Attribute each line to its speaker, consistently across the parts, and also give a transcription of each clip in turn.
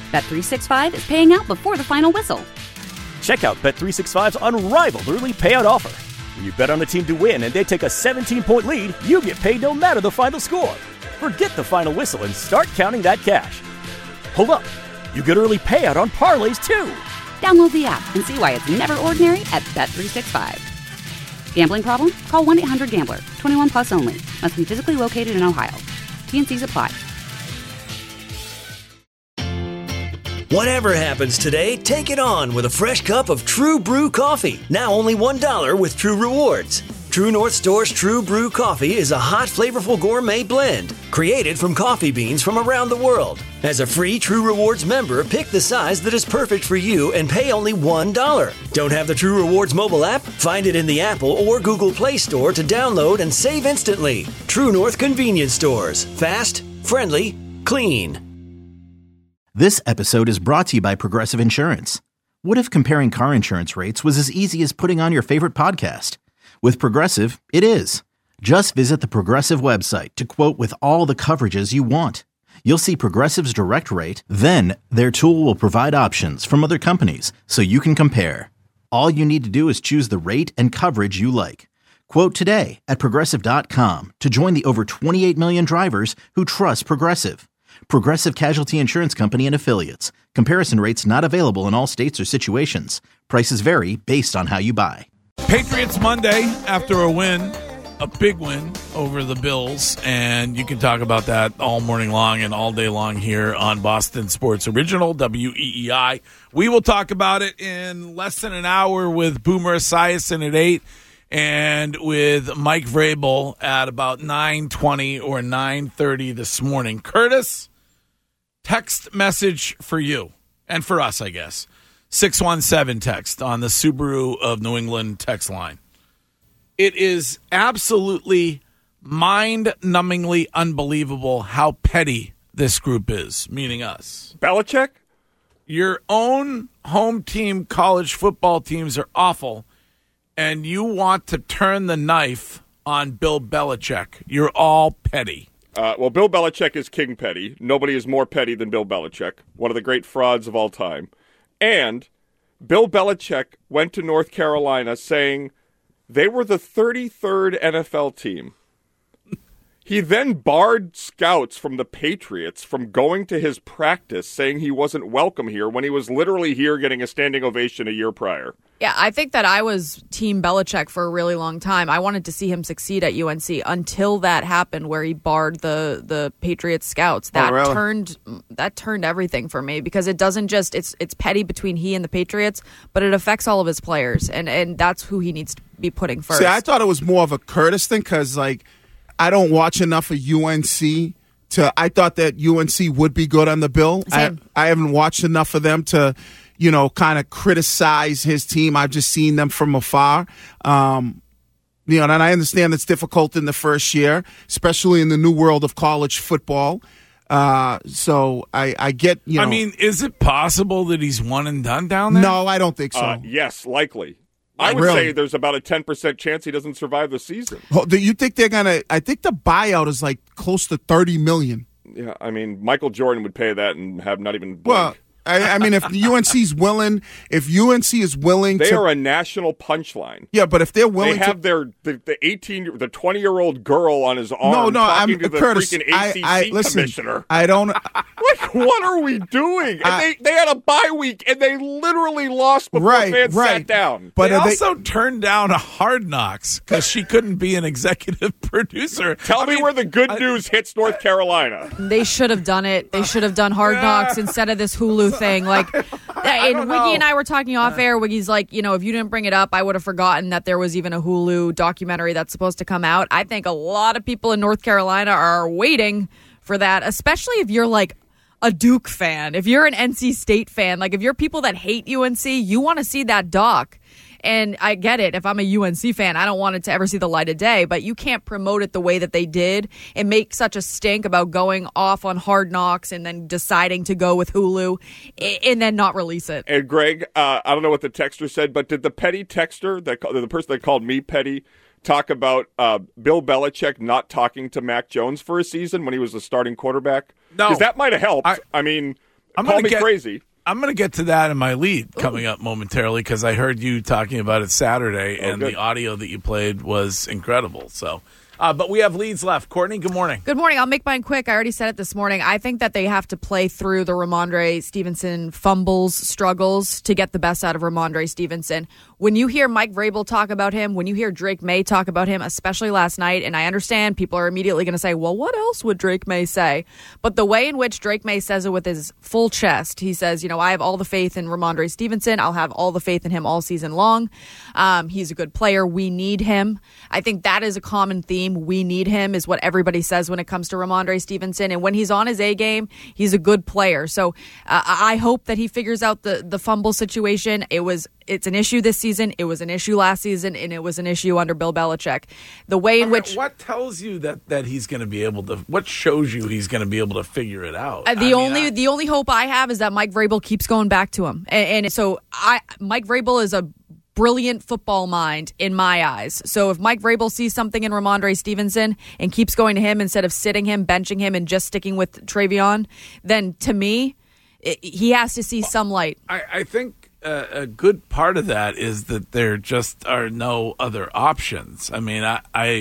Speaker 1: Bet365 is paying out before the final whistle.
Speaker 2: Check out Bet365's unrivaled early payout offer. When you bet on a team to win and they take a 17-point lead, you get paid no matter the final score. Forget the final whistle and start counting that cash. Hold up. You get early payout on parlays, too.
Speaker 1: Download the app and see why it's never ordinary at Bet365. Gambling problem? Call 1-800-GAMBLER. 21 plus only. Must be physically located in Ohio. T&Cs apply.
Speaker 3: Whatever happens today, take it on with a fresh cup of True Brew coffee. Now only $1 with True Rewards. True North Store's True Brew coffee is a hot, flavorful gourmet blend created from coffee beans from around the world. As a free True Rewards member, pick the size that is perfect for you and pay only $1. Don't have the True Rewards mobile app? Find it in the Apple or Google Play Store to download and save instantly. True North Convenience Stores. Fast, friendly, clean.
Speaker 4: This episode is brought to you by Progressive Insurance. What if comparing car insurance rates was as easy as putting on your favorite podcast? With Progressive, it is. Just visit the Progressive website to quote with all the coverages you want. You'll see Progressive's direct rate, then their tool will provide options from other companies so you can compare. All you need to do is choose the rate and coverage you like. Quote today at Progressive.com to join the over 28 million drivers who trust Progressive. Progressive Casualty Insurance Company and Affiliates. Comparison rates not available in all states or situations. Prices vary based on how you buy.
Speaker 5: Patriots Monday after a win, a big win over the Bills, and you can talk about that all morning long and all day long here on Boston Sports Original, WEEI. We will talk about it in less than an hour with Boomer Esiason at 8 and with Mike Vrabel at about 9:20 or 9:30 this morning. Curtis, text message for you and for us, I guess. 617 text on the Subaru of New England text line. It is absolutely mind-numbingly unbelievable how petty this group is, meaning us.
Speaker 6: Belichick?
Speaker 5: Your own home team college football teams are awful, and you want to turn the knife on Bill Belichick. You're all petty.
Speaker 6: Well, Bill Belichick is king petty. Nobody is more petty than Bill Belichick, one of the great frauds of all time. And Bill Belichick went to North Carolina saying they were the 33rd NFL team. He then barred scouts from the Patriots from going to his practice, saying he wasn't welcome here when he was literally here getting a standing ovation a year prior.
Speaker 7: Yeah, I think that I was Team Belichick for a really long time. I wanted to see him succeed at UNC until that happened where he barred the Patriots scouts. That turned everything for me because it doesn't just it's petty between he and the Patriots, but it affects all of his players, and that's who he needs to be putting first.
Speaker 8: See, I thought it was more of a Curtis thing because, I don't watch enough of UNC I thought that UNC would be good on the bill. I haven't watched enough of them to, kind of criticize his team. I've just seen them from afar. And I understand it's difficult in the first year, especially in the new world of college football. So I get,
Speaker 5: I mean, is it possible that he's one and done down there?
Speaker 8: No, I don't think so.
Speaker 6: Yes, likely. I would say there's about a 10% chance he doesn't survive the season.
Speaker 8: Do you think they're going to – I think the buyout is close to $30 million.
Speaker 6: Yeah, I mean, Michael Jordan would pay that and have not even blink.
Speaker 8: Well, I mean, if UNC is willing –
Speaker 6: They are a national punchline.
Speaker 8: Yeah, but if they're willing
Speaker 6: they have the 20-year-old girl on his arm talking to the
Speaker 8: Curtis,
Speaker 6: freaking ACC commissioner.
Speaker 8: I don't –
Speaker 6: what are we doing? And they had a bye week, and they literally lost before fans sat down.
Speaker 5: But they also turned down a Hard Knocks because she couldn't be an executive producer.
Speaker 6: Tell me where the good news hits North Carolina.
Speaker 7: They should have done it. They should have done Hard Knocks instead of this Hulu thing. And Wiggy and I were talking off air. Wiggy's like, if you didn't bring it up, I would have forgotten that there was even a Hulu documentary that's supposed to come out. I think a lot of people in North Carolina are waiting for that, especially if you're a Duke fan. If you're an NC State fan, if you're people that hate UNC, you want to see that doc. And I get it. If I'm a UNC fan, I don't want it to ever see the light of day, but you can't promote it the way that they did and make such a stink about going off on Hard Knocks and then deciding to go with Hulu and then not release it.
Speaker 6: And Greg, I don't know what the texter said, but did the petty texter, the person that called me petty, talk about Bill Belichick not talking to Mac Jones for a season when he was the starting quarterback?
Speaker 5: No.
Speaker 6: Because that might have helped. I mean, Call me crazy.
Speaker 5: I'm going to get to that in my lead coming up momentarily because I heard you talking about it Saturday, and the audio that you played was incredible. So, but we have leads left. Courtney, good morning.
Speaker 7: Good morning. I'll make mine quick. I already said it this morning. I think that they have to play through the Ramondre Stevenson fumbles, struggles to get the best out of Ramondre Stevenson. When you hear Mike Vrabel talk about him, when you hear Drake May talk about him, especially last night, and I understand people are immediately going to say, well, what else would Drake May say? But the way in which Drake May says it with his full chest, he says, I have all the faith in Ramondre Stevenson. I'll have all the faith in him all season long. He's a good player. We need him. I think that is a common theme. We need him is what everybody says when it comes to Ramondre Stevenson. And when he's on his A game, he's a good player. So I hope that he figures out the fumble situation. It's an issue this season. It was an issue last season, and it was an issue under Bill Belichick. The way in which
Speaker 5: what tells you that he's going to be able to? What shows you he's going to be able to figure it out?
Speaker 7: The only hope I have is that Mike Vrabel keeps going back to him, and so Mike Vrabel is a brilliant football mind in my eyes. So if Mike Vrabel sees something in Ramondre Stevenson and keeps going to him instead of sitting him, benching him, and just sticking with Travion, then to me, he has to see some light.
Speaker 5: I think. A good part of that is that there just are no other options. I mean,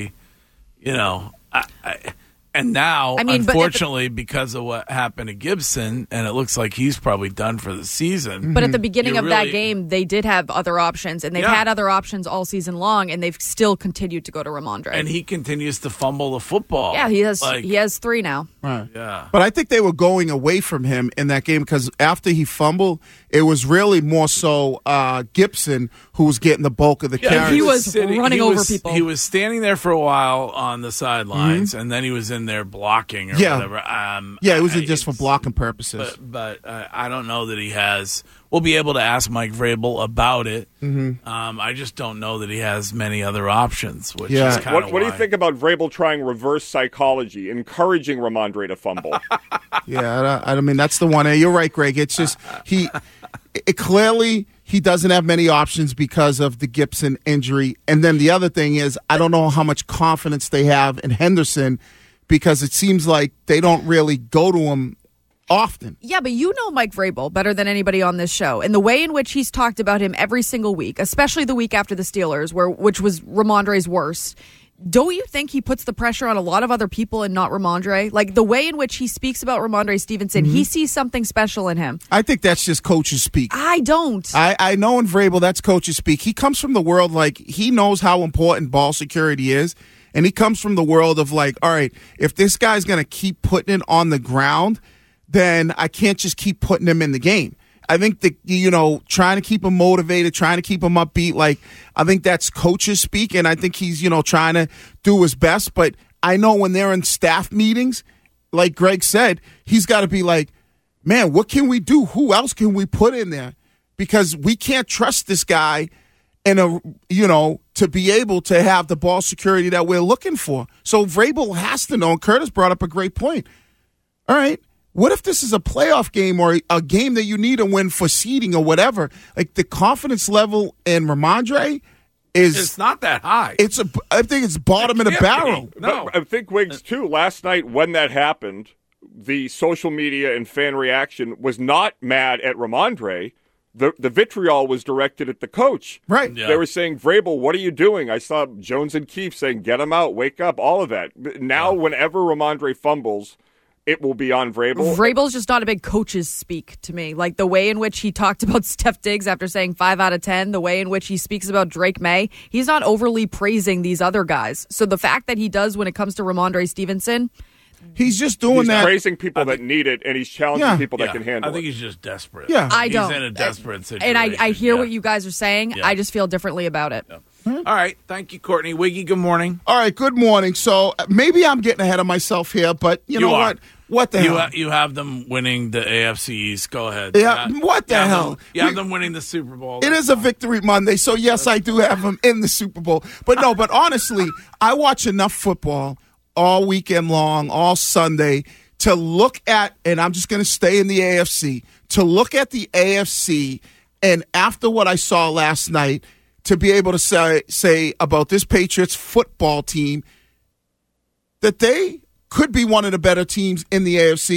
Speaker 5: and now, unfortunately, because of what happened to Gibson, and it looks like he's probably done for the season.
Speaker 7: But at the beginning of that game, they did have other options, and they've had other options all season long, and they've still continued to go to Ramondre.
Speaker 5: And he continues to fumble the football.
Speaker 7: Yeah, he has 3 now.
Speaker 8: Right.
Speaker 5: Yeah.
Speaker 8: But I think they were going away from him in that game because after he fumbled, it was really more so Gibson who was getting the bulk of the carries.
Speaker 7: He was running over people.
Speaker 5: He was standing there for a while on the sidelines, and then he was in there blocking or whatever.
Speaker 8: It wasn't just for blocking purposes.
Speaker 5: But I don't know that he has. We'll be able to ask Mike Vrabel about it. I just don't know that he has many other options, which is kind of
Speaker 6: What do you think about Vrabel trying reverse psychology, encouraging Ramondre to fumble?
Speaker 8: I mean, that's the one. You're right, Greg. It's just clearly he doesn't have many options because of the Gibson injury. And then the other thing is I don't know how much confidence they have in Henderson because it seems like they don't really go to him often.
Speaker 7: Yeah, but you know Mike Vrabel better than anybody on this show. And the way in which he's talked about him every single week, especially the week after the Steelers, which was Ramondre's worst, don't you think he puts the pressure on a lot of other people and not Ramondre? Like the way in which he speaks about Ramondre Stevenson, he sees something special in him.
Speaker 8: I think that's just coaches speak.
Speaker 7: I don't.
Speaker 8: I know in Vrabel that's coaches speak. He comes from the world like he knows how important ball security is. And he comes from the world of like, all right, if this guy's going to keep putting it on the ground, then I can't just keep putting him in the game. I think that, trying to keep him motivated, trying to keep him upbeat, like, I think that's coaches speak, and I think he's, trying to do his best. But I know when they're in staff meetings, like Greg said, he's got to be like, man, what can we do? Who else can we put in there? Because we can't trust this guy to be able to have the ball security that we're looking for. So Vrabel has to know, and Curtis brought up a great point. All right. What if this is a playoff game or a game that you need to win for seeding or whatever? Like the confidence level in Ramondre
Speaker 5: it's not that high.
Speaker 8: I think it's bottom of the barrel.
Speaker 6: No, but I think Wiggs too. Last night when that happened, the social media and fan reaction was not mad at Ramondre. The vitriol was directed at the coach.
Speaker 8: Right.
Speaker 6: Yeah. They were saying, Vrabel, what are you doing? I saw Jones and Keefe saying, get him out, wake up, all of that. Now, whenever Ramondre fumbles, it will be on Vrabel.
Speaker 7: Vrabel's just not a big coach's speak to me. Like the way in which he talked about Steph Diggs after saying 5 out of 10, the way in which he speaks about Drake May, he's not overly praising these other guys. So the fact that he does when it comes to Ramondre Stevenson,
Speaker 8: he's just doing that.
Speaker 6: He's praising people that need it, and he's challenging people that can handle it.
Speaker 5: I think he's just desperate.
Speaker 8: Yeah.
Speaker 7: I don't.
Speaker 5: He's in a desperate situation.
Speaker 7: And I hear what you guys are saying. Yeah. I just feel differently about it.
Speaker 5: Yeah. All right. Thank you, Courtney. Wiggy, good morning.
Speaker 8: All right, good morning. So maybe I'm getting ahead of myself here, but you know what? What the hell?
Speaker 5: You have them winning the AFC East. Go ahead.
Speaker 8: Yeah, what the hell?
Speaker 5: You have them winning the Super Bowl.
Speaker 8: It is a Victory Monday, so yes, I do have them in the Super Bowl. But honestly, I watch enough football all weekend long, all Sunday, to look at, and I'm just going to stay in the AFC, to look at the AFC, and after what I saw last night, to be able to say about this Patriots football team that they could be one of the better teams in the AFC,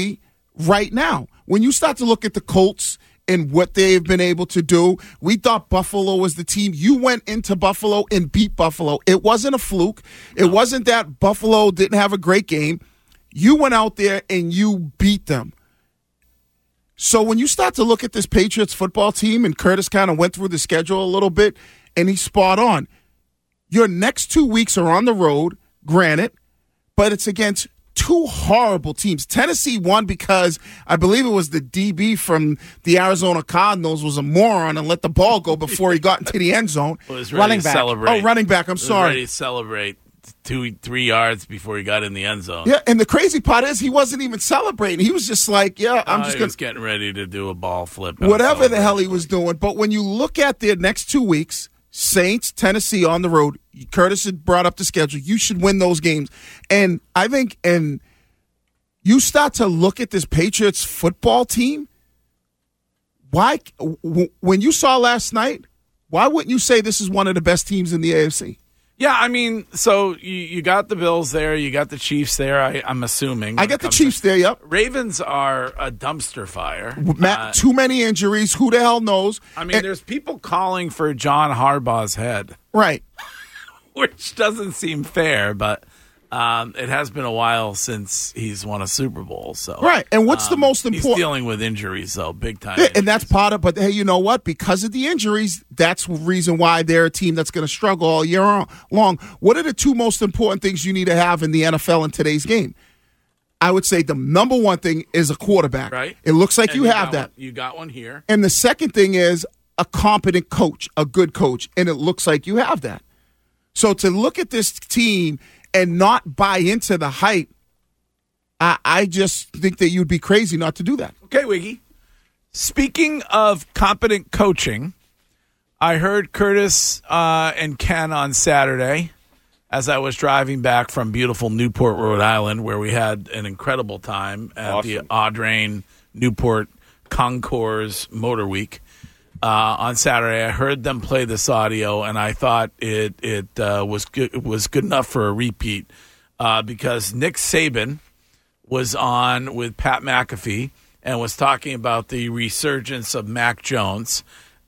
Speaker 8: right now. When you start to look at the Colts and what they've been able to do, we thought Buffalo was the team. You went into Buffalo and beat Buffalo. It wasn't a fluke. It wasn't that Buffalo didn't have a great game. You went out there and you beat them. So when you start to look at this Patriots football team, and Curtis kind of went through the schedule a little bit, and he's spot on. Your next 2 weeks are on the road, granted, but it's against two horrible teams. Tennessee won because I believe it was the DB from the Arizona Cardinals was a moron and let the ball go before he got into the end zone.
Speaker 5: Running back.
Speaker 8: Oh, running back. I'm sorry.
Speaker 5: Ready to celebrate 2-3 yards before he got in the end zone.
Speaker 8: Yeah, and the crazy part is he wasn't even celebrating. He was just like, I'm just
Speaker 5: getting ready to do a ball flip.
Speaker 8: Whatever the hell he was doing. But when you look at their next 2 weeks, Saints, Tennessee on the road, Curtis had brought up the schedule. You should win those games. And I think, and you start to look at this Patriots football team, when you saw last night, why wouldn't you say this is one of the best teams in the AFC?
Speaker 5: Yeah, I mean, so you got the Bills there, you got the Chiefs there, I'm assuming.
Speaker 8: I got the Chiefs there, yep.
Speaker 5: Ravens are a dumpster fire.
Speaker 8: Too many injuries, who the hell knows?
Speaker 5: I mean, there's people calling for John Harbaugh's head.
Speaker 8: Right.
Speaker 5: Which doesn't seem fair, but it has been a while since he's won a Super Bowl. So
Speaker 8: right, and what's the most important?
Speaker 5: He's dealing with injuries, though, big time.
Speaker 8: Yeah, and that's part of. But hey, you know what? Because of the injuries, that's the reason why they're a team that's going to struggle all year long. What are the two most important things you need to have in the NFL in today's game? I would say the number one thing is a quarterback.
Speaker 5: Right.
Speaker 8: It looks like you have that.
Speaker 5: You got one here.
Speaker 8: And the second thing is a competent coach, a good coach, and it looks like you have that. So to look at this team and not buy into the hype, I just think that you'd be crazy not to do that.
Speaker 5: Okay, Wiggy. Speaking of competent coaching, I heard Curtis and Ken on Saturday as I was driving back from beautiful Newport, Rhode Island, where we had an incredible time at the Audrain Newport Concours Motor Week. On Saturday, I heard them play this audio, and I thought it was good enough for a repeat because Nick Saban was on with Pat McAfee and was talking about the resurgence of Mac Jones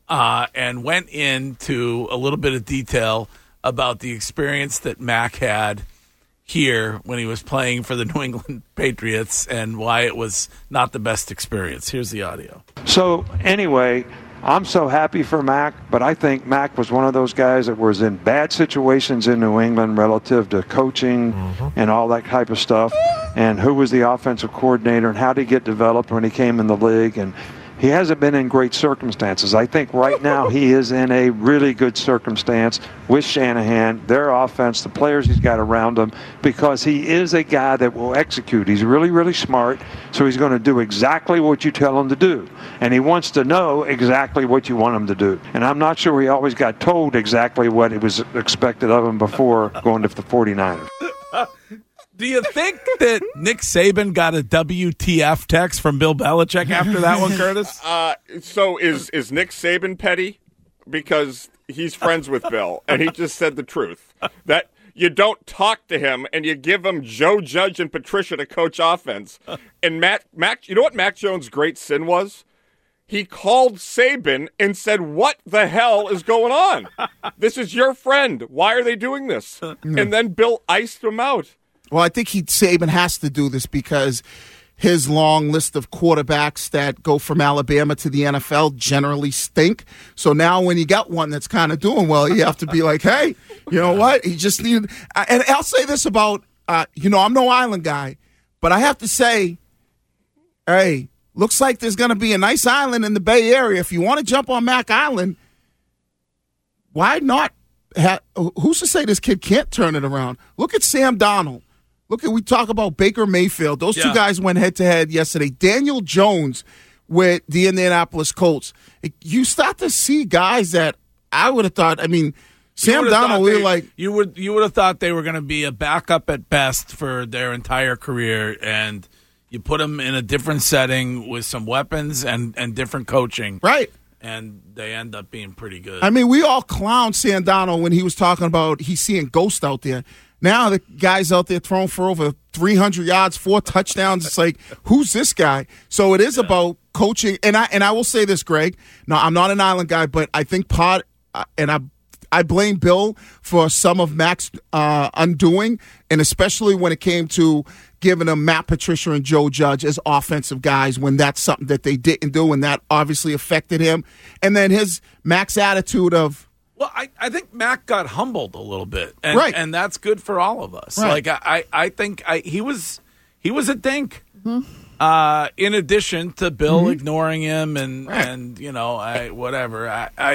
Speaker 5: and went into a little bit of detail about the experience that Mac had here when he was playing for the New England Patriots and why it was not the best experience. Here's the audio.
Speaker 9: So anyway, I'm so happy for Mac, but I think Mac was one of those guys that was in bad situations in New England relative to coaching and all that type of stuff, and who was the offensive coordinator and how did he get developed when he came in the league, and he hasn't been in great circumstances. I think right now he is in a really good circumstance with Shanahan, their offense, the players he's got around him, because he is a guy that will execute. He's really, really smart, so he's going to do exactly what you tell him to do. And he wants to know exactly what you want him to do. And I'm not sure he always got told exactly what it was expected of him before going to the 49ers.
Speaker 5: Do you think that Nick Saban got a WTF text from Bill Belichick after that one, Curtis?
Speaker 6: So is Nick Saban petty? Because he's friends with Bill, and he just said the truth. That you don't talk to him, and you give him Joe Judge and Patricia to coach offense. And Mac, you know what Mac Jones' great sin was? He called Saban and said, "What the hell is going on? This is your friend. Why are they doing this?" And then Bill iced him out.
Speaker 8: Well, I think Saban has to do this because his long list of quarterbacks that go from Alabama to the NFL generally stink. So now when you got one that's kind of doing well, you have to be like, hey, you know what? He just needed – and I'll say this about I'm no island guy, but I have to say, hey, looks like there's going to be a nice island in the Bay Area. If you want to jump on Mac Island, why not who's to say this kid can't turn it around? Look at Sam Darnold. We talk about Baker Mayfield. Those two guys went head-to-head yesterday. Daniel Jones with the Indianapolis Colts. You start to see guys that I would have thought, Sam Darnold,
Speaker 5: You would have thought they were going to be a backup at best for their entire career, and you put them in a different setting with some weapons and different coaching.
Speaker 8: Right.
Speaker 5: And they end up being pretty good.
Speaker 8: We all clowned Sam Darnold when he was talking about he's seeing ghosts out there. Now the guy's out there throwing for over 300 yards, 4 touchdowns. It's like, who's this guy? So it is about coaching. And I will say this, Greg. No, I'm not an Island guy, but I think I blame Bill for some of Mac's undoing, and especially when it came to giving him Matt Patricia and Joe Judge as offensive guys when that's something that they didn't do, and that obviously affected him. And then Mac's attitude of,
Speaker 5: well, I think Mac got humbled a little bit, and,
Speaker 8: right,
Speaker 5: and that's good for all of us.
Speaker 8: Right.
Speaker 5: Like I think he was a dink.
Speaker 7: Mm-hmm.
Speaker 5: In addition to Bill ignoring him and whatever,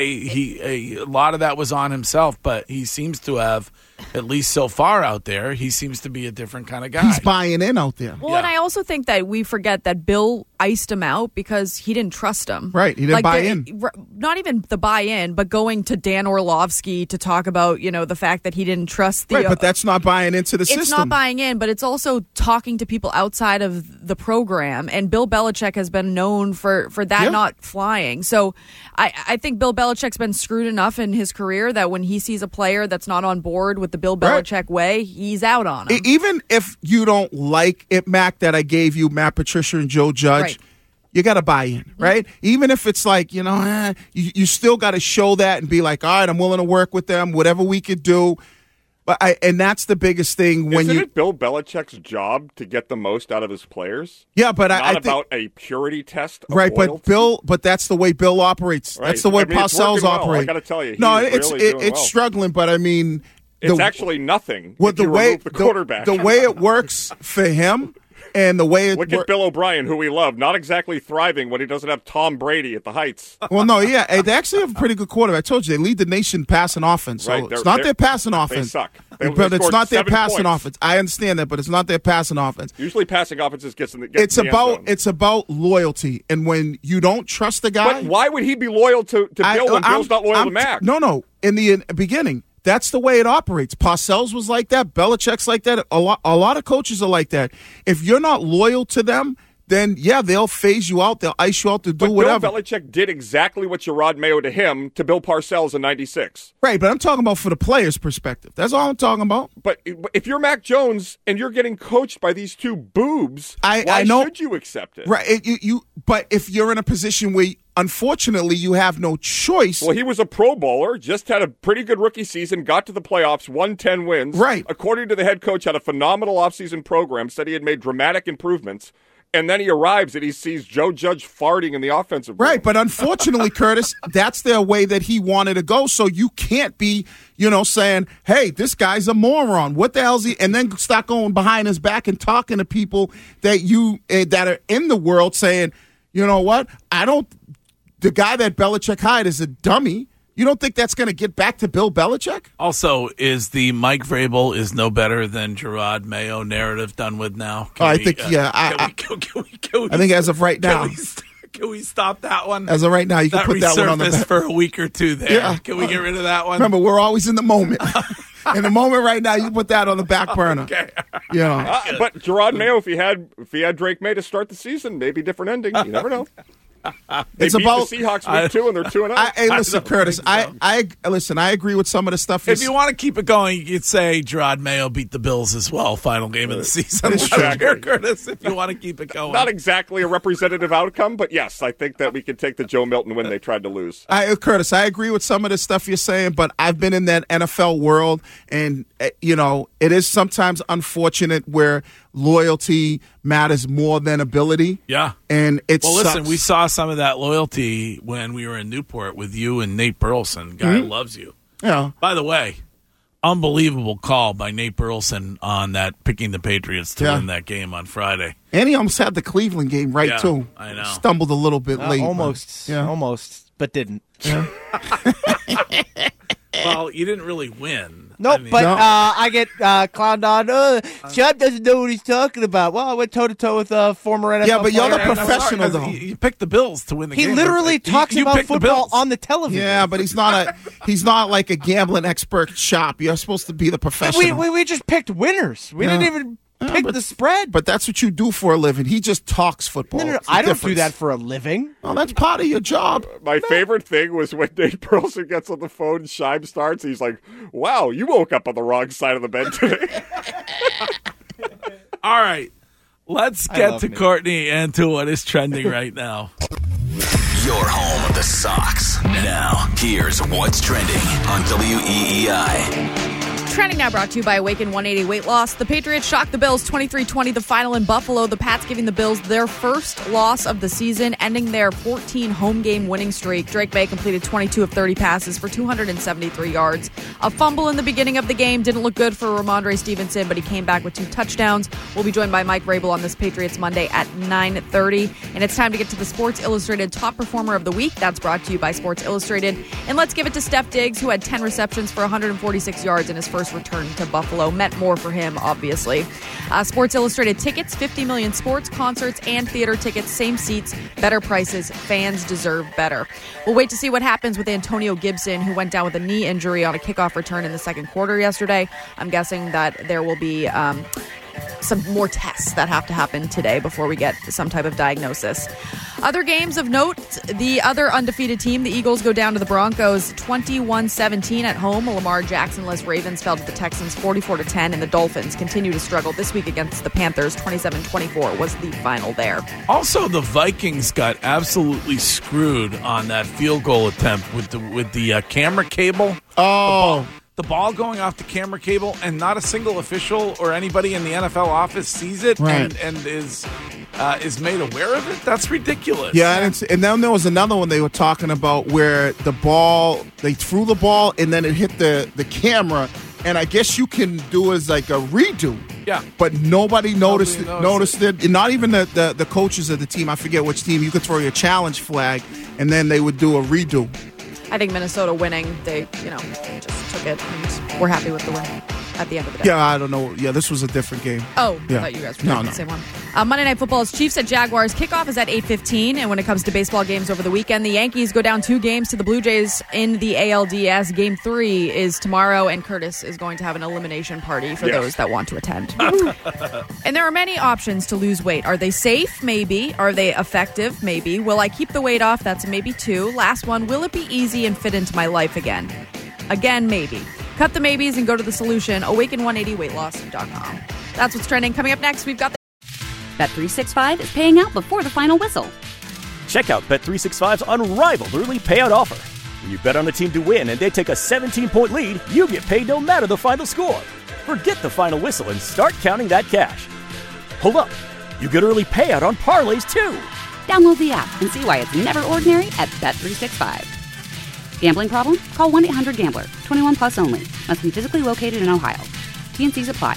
Speaker 5: a lot of that was on himself, but he seems to have, at least so far out there, he seems to be a different kind of guy.
Speaker 8: He's buying in out there.
Speaker 7: Well, and I also think that we forget that Bill iced him out because he didn't trust him.
Speaker 8: Right, he didn't buy in.
Speaker 7: Not even the buy-in, but going to Dan Orlovsky to talk about, the fact that he didn't trust the...
Speaker 8: Right, but that's not buying into the system.
Speaker 7: It's not buying in, but it's also talking to people outside of the program, and Bill Belichick has been known for that not flying. So I think Bill Belichick's been screwed enough in his career that when he sees a player that's not on board with the Bill Belichick way, he's out on him.
Speaker 8: Even if you don't like it, Mac, that I gave you Matt Patricia and Joe Judge, you got to buy in, right? Even if it's like, you still got to show that and be like, all right, I'm willing to work with them, whatever we could do. And that's the biggest thing when
Speaker 6: Isn't it Bill Belichick's job to get the most out of his players?
Speaker 8: Yeah, but
Speaker 6: I
Speaker 8: think
Speaker 6: about a purity test of
Speaker 8: right,
Speaker 6: loyalty?
Speaker 8: but that's the way Bill operates.
Speaker 6: Right.
Speaker 8: That's the way
Speaker 6: Parcells
Speaker 8: Parcells operate.
Speaker 6: I got to tell you,
Speaker 8: it's struggling, but I mean,
Speaker 6: it's actually nothing.
Speaker 8: Well,
Speaker 6: if you remove the quarterback,
Speaker 8: the way it works for him. And the way it
Speaker 6: look at Bill O'Brien, who we love, not exactly thriving when he doesn't have Tom Brady at the Heights.
Speaker 8: Well, no, yeah, they actually have a pretty good quarterback. I told you they lead the nation passing offense. So
Speaker 6: right.
Speaker 8: It's not their passing offense.
Speaker 6: They suck.
Speaker 8: But it's not their passing
Speaker 6: points.
Speaker 8: offense. I understand that, but it's not their passing offense.
Speaker 6: Usually, passing offenses gets in the.
Speaker 8: It's about loyalty, and when you don't trust the guy.
Speaker 6: But why would he be loyal to Bill when Bill's not loyal to Mac?
Speaker 8: No. In the beginning. That's the way it operates. Parcells was like that. Belichick's like that. A lot of coaches are like that. If you're not loyal to them, then, they'll phase you out. They'll ice you out to do whatever.
Speaker 6: Bill Belichick did exactly what Gerard Mayo to him to Bill Parcells in '96.
Speaker 8: Right, but I'm talking about for the player's perspective. That's all I'm talking about.
Speaker 6: But if you're Mac Jones and you're getting coached by these two boobs, why should you accept it?
Speaker 8: Right, but if you're in a position where, unfortunately, you have no choice.
Speaker 6: Well, he was a Pro Bowler, just had a pretty good rookie season, got to the playoffs, won 10 wins.
Speaker 8: Right.
Speaker 6: According to the head coach, had a phenomenal offseason program, said he had made dramatic improvements. And then he arrives and he sees Joe Judge farting in the offensive room.
Speaker 8: Right, but unfortunately, Curtis, that's their way that he wanted to go. So you can't be, saying, hey, this guy's a moron. What the hell's he? And then start going behind his back and talking to people that that are in the world saying, you know what? The guy that Belichick hired is a dummy. You don't think that's going to get back to Bill Belichick?
Speaker 5: Also, is the Mike Vrabel is no better than Gerard Mayo narrative done with now?
Speaker 8: I think as of right now.
Speaker 5: Can we stop that one?
Speaker 8: As of right now, you can put that one on the back.
Speaker 5: For a week or two there. Yeah. Can we get rid of that one?
Speaker 8: Remember, we're always in the moment. In the moment right now, you put that on the back burner.
Speaker 5: Okay.
Speaker 6: But Gerard Mayo, if he had Drake May to start the season, maybe different ending. You never know. They beat the Seahawks week 2 and they're 2-0.
Speaker 8: Hey, listen, Curtis. I agree with some of the stuff.
Speaker 5: If you want to keep it going, you'd say Gerard Mayo beat the Bills as well. Final game of the season.
Speaker 6: Exactly.
Speaker 5: Curtis, if you want to keep it going.
Speaker 6: Not exactly a representative outcome, but yes, I think that we can take the Joe Milton win they tried to lose.
Speaker 8: Curtis, I agree with some of the stuff you're saying, but I've been in that NFL world, and it is sometimes unfortunate where loyalty matters more than ability.
Speaker 5: Yeah.
Speaker 8: And
Speaker 5: listen, we saw some of that loyalty when we were in Newport with you and Nate Burleson. Guy loves you.
Speaker 8: Yeah.
Speaker 5: By the way, unbelievable call by Nate Burleson on that picking the Patriots to win that game on Friday.
Speaker 8: And he almost had the Cleveland game too.
Speaker 5: I know.
Speaker 8: Stumbled a little bit late.
Speaker 10: Almost, but didn't.
Speaker 8: Yeah.
Speaker 5: Well, you didn't really win.
Speaker 10: Nope, I get clowned on. Chubb doesn't know what he's talking about. Well, I went toe-to-toe with a former NFL
Speaker 8: Yeah, but you're the
Speaker 10: player.
Speaker 8: professional, though.
Speaker 5: You picked the Bills to win the game.
Speaker 10: He literally talks about football on the television.
Speaker 8: Yeah, but he's not like a gambling expert shop. You're supposed to be the professional.
Speaker 10: We just picked winners. We didn't even pick the spread.
Speaker 8: But that's what you do for a living. He just talks football.
Speaker 10: No, I don't do that for a living.
Speaker 8: Oh, that's part of your job.
Speaker 6: My favorite thing was when Nate Burleson gets on the phone and Scheim starts. He's like, wow, you woke up on the wrong side of the bed today.
Speaker 5: All right. Let's get to Courtney and to what is trending right now.
Speaker 11: Your home of the Sox. Now, here's what's trending on WEEI.
Speaker 7: Trending now brought to you by Awaken 180 Weight Loss. The Patriots shocked the Bills 23-20, the final in Buffalo. The Pats giving the Bills their first loss of the season, ending their 14 home game winning streak. Drake May completed 22 of 30 passes for 273 yards. A fumble in the beginning of the game didn't look good for Ramondre Stevenson, but he came back with 2 touchdowns. We'll be joined by Mike Rabel on this Patriots Monday at 9:30. And it's time to get to the Sports Illustrated Top Performer of the Week. That's brought to you by Sports Illustrated. And let's give it to Steph Diggs, who had 10 receptions for 146 yards in his first return to Buffalo. Meant more for him, obviously. Sports Illustrated tickets, 50 million sports, concerts, and theater tickets. Same seats, better prices. Fans deserve better. We'll wait to see what happens with Antonio Gibson, who went down with a knee injury on a kickoff return in the second quarter yesterday. I'm guessing that there will be some more tests that have to happen today before we get some type of diagnosis. Other games of note, the other undefeated team, the Eagles, go down to the Broncos 21-17 at home. Lamar Jackson-less Ravens fell to the Texans 44-10, and the Dolphins continue to struggle this week against the Panthers. 27-24 was the final there.
Speaker 5: Also, the Vikings got absolutely screwed on that field goal attempt with the camera cable.
Speaker 8: Oh.
Speaker 5: The ball going off the camera cable, and not a single official or anybody in the NFL office sees it,
Speaker 8: right,
Speaker 5: and is made aware of it. That's ridiculous.
Speaker 8: Yeah, and then there was another one they were talking about where they threw the ball and then it hit the camera, and I guess you can do as like a redo.
Speaker 5: Yeah,
Speaker 8: but nobody noticed it. And not even the coaches of the team. I forget which team. You could throw your challenge flag, and then they would do a redo.
Speaker 7: I think Minnesota winning, they just took it, and we're happy with the win at the end of the day.
Speaker 8: Yeah, I don't know. Yeah, this was a different game.
Speaker 7: Oh,
Speaker 8: yeah.
Speaker 7: I thought you guys were talking the same one. Monday Night Football's Chiefs at Jaguars. Kickoff is at 8:15, and when it comes to baseball games over the weekend, the Yankees go down 2 games to the Blue Jays in the ALDS. Game 3 is tomorrow, and Curtis is going to have an elimination party for those that want to attend. And there are many options to lose weight. Are they safe? Maybe. Are they effective? Maybe. Will I keep the weight off? That's a maybe 2. Last one, will it be easy and fit into my life again? Again, maybe. Cut the maybes and go to the solution. Awaken180weightloss.com. That's what's trending. Coming up next, we've got the
Speaker 1: Bet365 is paying out before the final whistle.
Speaker 2: Check out Bet365's unrivaled early payout offer. When you bet on a team to win and they take a 17-point lead, you get paid no matter the final score. Forget the final whistle and start counting that cash. Hold up. You get early payout on parlays, too.
Speaker 1: Download the app and see why it's never ordinary at Bet365. Gambling problem? Call 1-800-GAMBLER. 21 plus only. Must be physically located in Ohio. T&Cs apply.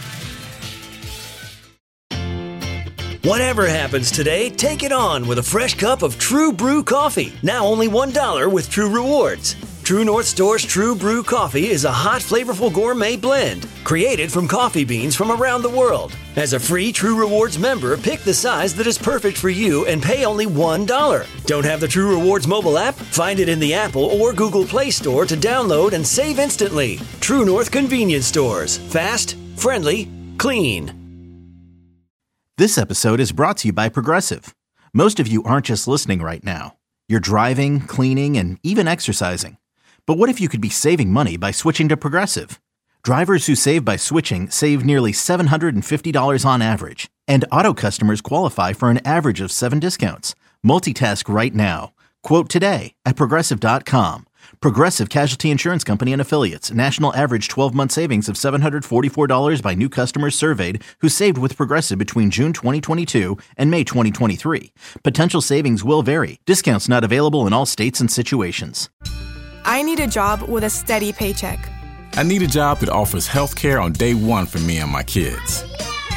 Speaker 3: Whatever happens today, take it on with a fresh cup of True Brew coffee. Now only $1 with True Rewards. True North Store's True Brew coffee is a hot, flavorful gourmet blend created from coffee beans from around the world. As a free True Rewards member, pick the size that is perfect for you and pay only $1. Don't have the True Rewards mobile app? Find it in the Apple or Google Play Store to download and save instantly. True North Convenience Stores. Fast, friendly, clean.
Speaker 4: This episode is brought to you by Progressive. Most of you aren't just listening right now. You're driving, cleaning, and even exercising. But what if you could be saving money by switching to Progressive? Drivers who save by switching save nearly $750 on average. And auto customers qualify for an average of 7 discounts. Multitask right now. Quote today at Progressive.com. Progressive Casualty Insurance Company and Affiliates. National average 12-month savings of $744 by new customers surveyed who saved with Progressive between June 2022 and May 2023. Potential savings will vary. Discounts not available in all states and situations.
Speaker 12: I need a job with a steady paycheck.
Speaker 13: I need a job that offers health care on day one for me and my kids.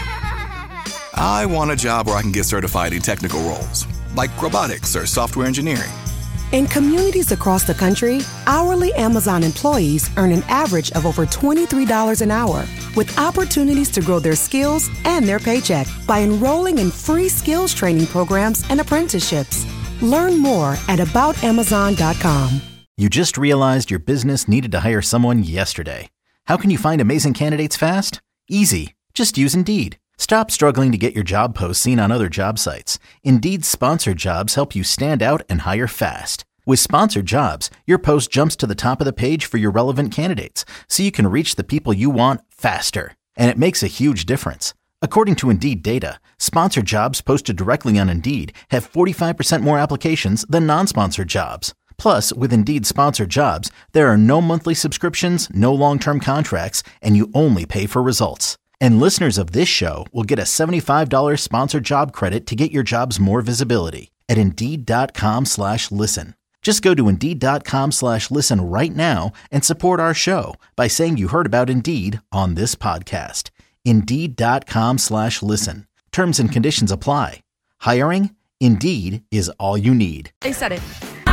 Speaker 14: I want a job where I can get certified in technical roles, like robotics or software engineering.
Speaker 15: In communities across the country, hourly Amazon employees earn an average of over $23 an hour, with opportunities to grow their skills and their paycheck by enrolling in free skills training programs and apprenticeships. Learn more at aboutamazon.com.
Speaker 4: You just realized your business needed to hire someone yesterday. How can you find amazing candidates fast? Easy. Just use Indeed. Stop struggling to get your job posts seen on other job sites. Indeed's sponsored jobs help you stand out and hire fast. With sponsored jobs, your post jumps to the top of the page for your relevant candidates, so you can reach the people you want faster. And it makes a huge difference. According to Indeed data, sponsored jobs posted directly on Indeed have 45% more applications than non-sponsored jobs. Plus, with Indeed sponsored jobs, there are no monthly subscriptions, no long-term contracts, and you only pay for results. And listeners of this show will get a $75 sponsored job credit to get your jobs more visibility at Indeed.com/listen. Just go to Indeed.com/listen right now and support our show by saying you heard about Indeed on this podcast. Indeed.com/listen. Terms and conditions apply. Hiring? Indeed is all you need.
Speaker 7: They said it.